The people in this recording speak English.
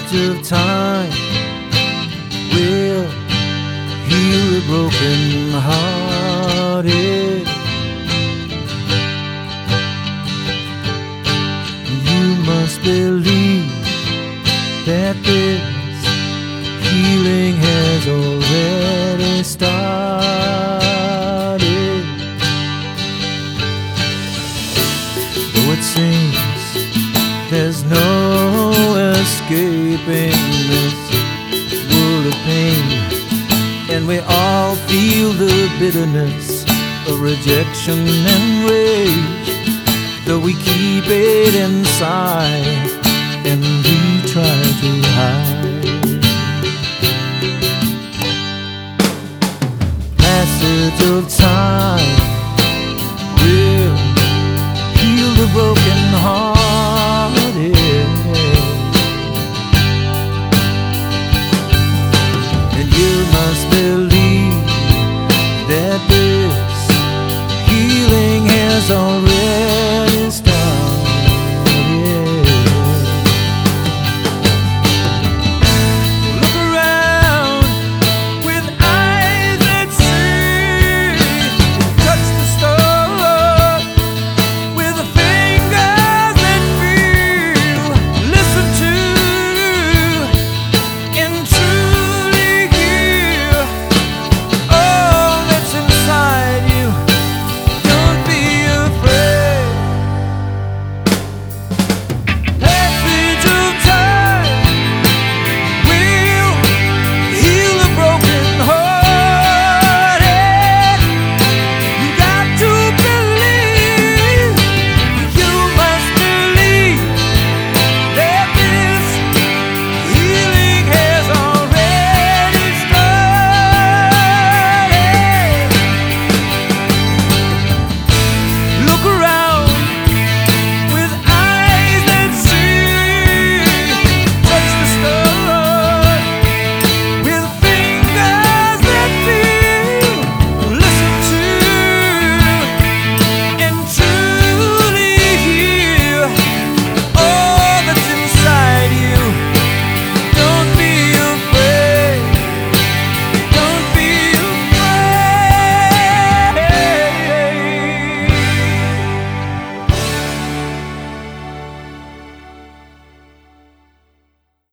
passage of time will heal the broken hearted. You must believe that this healing has already started. Though it seems there's no escaping this world of pain, and we all feel the bitterness of rejection and rage, though we keep it inside and we try to hide.